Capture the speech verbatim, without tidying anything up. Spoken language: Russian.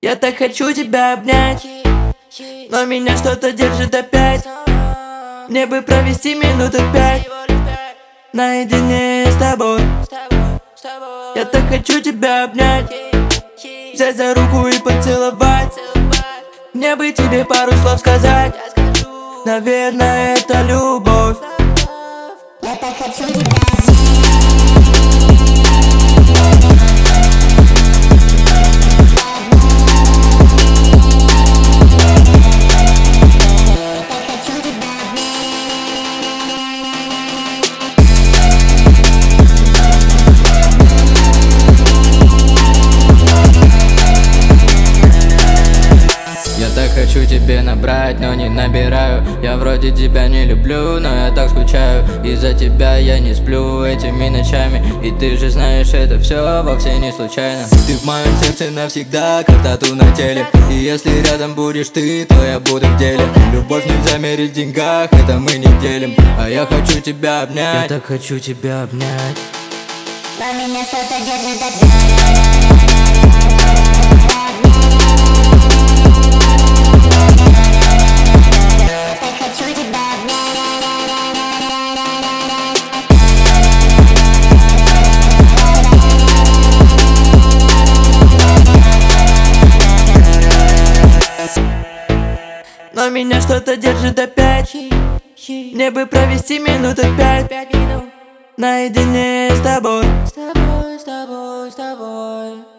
Я так хочу тебя обнять, но меня что-то держит опять. Мне бы провести минуты пять наедине с тобой. Я так хочу тебя обнять, взять за руку и поцеловать. Мне бы тебе пару слов сказать, наверное, это любовь. Я так хочу тебя обнять. Я так хочу тебе набрать, но не набираю. Я вроде тебя не люблю, но я так скучаю. Из-за тебя я не сплю этими ночами. И ты же знаешь, это все вовсе не случайно. Ты в моем сердце навсегда, как тату на теле. И если рядом будешь ты, то я буду в деле. Любовь нельзя мерить в деньгах, это мы не делим. А я хочу тебя обнять. Я так хочу тебя обнять, Но меня что-то держит опять. но меня что-то держит опять. Мне бы провести минуты пять наедине с тобой. С тобой, с тобой, с тобой.